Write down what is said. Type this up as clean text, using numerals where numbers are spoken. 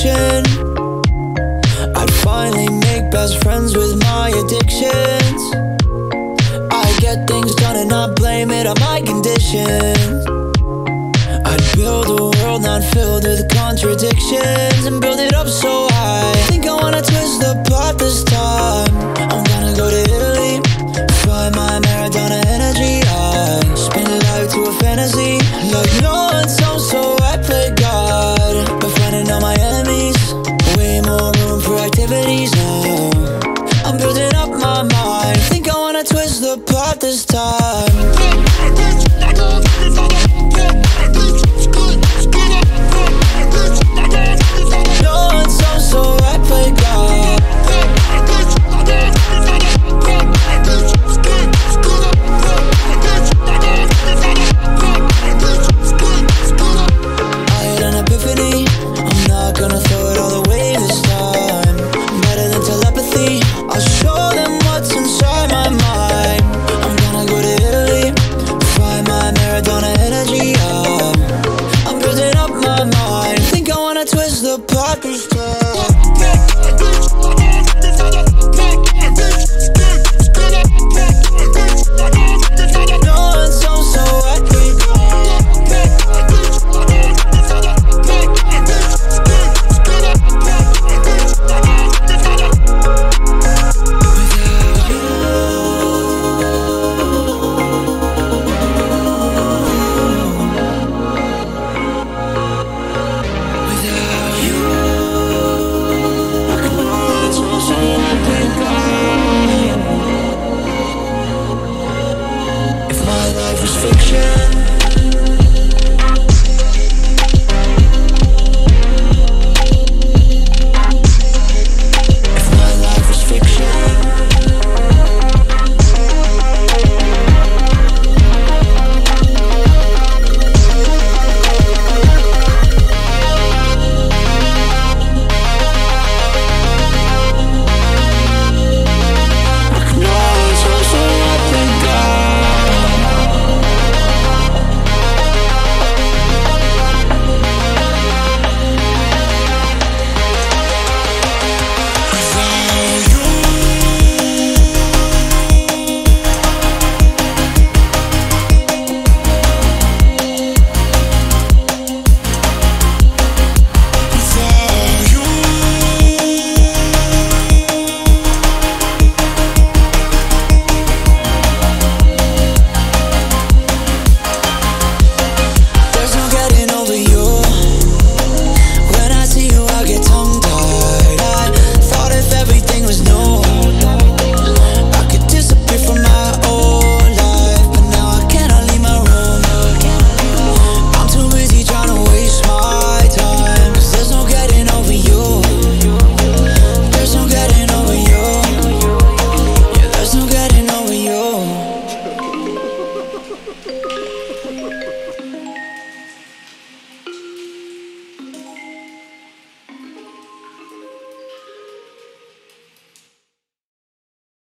fiction. I'd finally make best friends with my addictions. I get things done and not blame it on my conditions. I'd build a world not filled with contradictions and build it up so high. Think I wanna twist the plot this time. I'm gonna go to Italy, fly my Maradona energy. I spin life to a fantasy. Like no one sounds so I play God, befriending all my enemies. Way more room for activities now. I'm building up my mind. Think I wanna twist the plot this time.